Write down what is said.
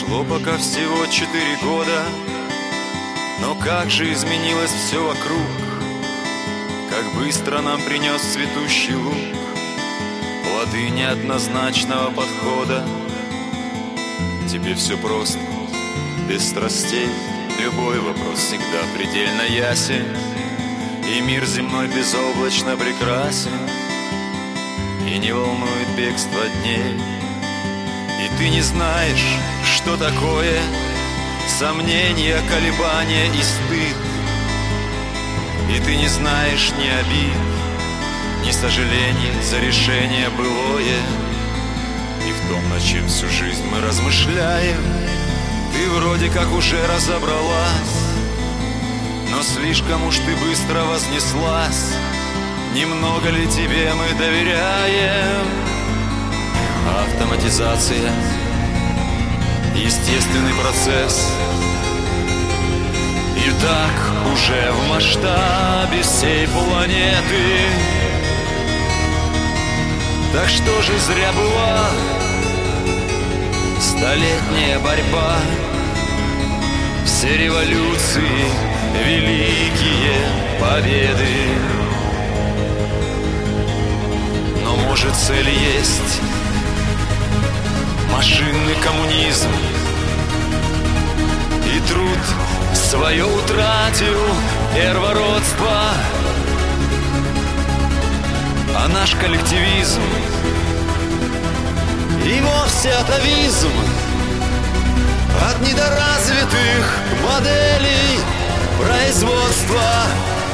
Прошло пока всего 4 года, но как же изменилось все вокруг, как быстро нам принес цветущий луг плоды неоднозначного подхода. Тебе все просто, без страстей, любой вопрос всегда предельно ясен, и мир земной безоблачно прекрасен, и не волнует бегство дней. И ты не знаешь, что такое сомнения, колебания и стыд. И ты не знаешь ни обид, ни сожалений за решение былое. И в том, над чем всю жизнь мы размышляем, ты вроде как уже разобралась, но слишком уж ты быстро вознеслась. Немного ли тебе мы доверяем? Автоматизация, естественный процесс, и так уже в масштабе всей планеты. Так что же зря была столетняя борьба, все революции, великие победы. Но может цель есть машинный коммунизм, и труд свое утратил первородство, а наш коллективизм и вовсе атовизм от недоразвитых моделей производства.